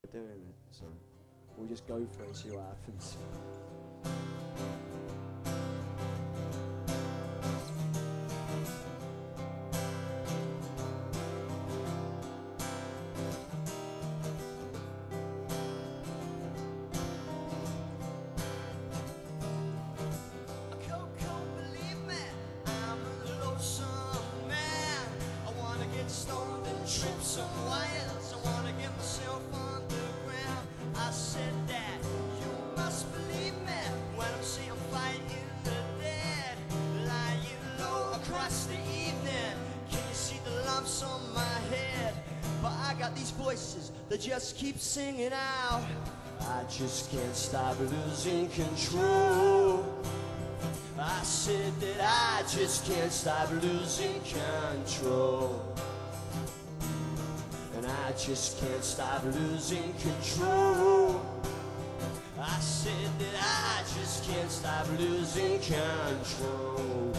for doing it. So we'll just go for it and see what happens. Stoned and trip some wires. I wanna get myself on the ground. I said that you must believe me when I'm seeing fighting the dead, lying low across the evening. Can you see the lumps on my head? But I got these voices that just keep singing out. I just can't stop losing control. I said that I just can't stop losing control. And I just can't stop losing control. I said that I just can't stop losing control.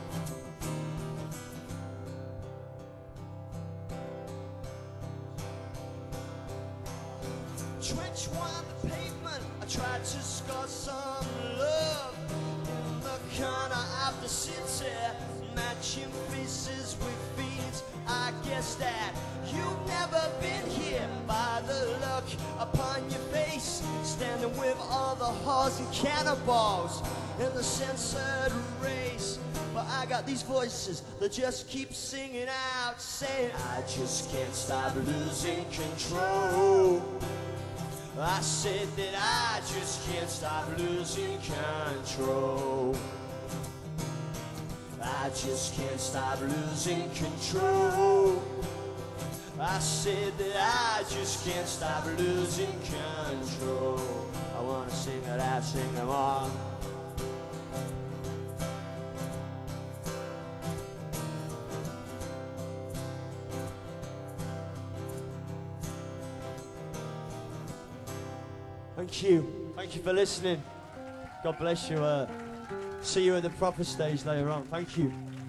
Trench on the pavement, I tried to score some love in the corner of the city, matching faces with feet. I guess that you've never been here by the look upon your face, standing with all the whores and cannibals in the censored race. But I got these voices that just keep singing out, saying I just can't stop losing control. I said that I just can't stop losing control. I just can't stop losing control. I said that I just can't stop losing control. I wanna sing it out, sing them all. Thank you. Thank you for listening. God bless you. See you at the proper stage later on. Thank you.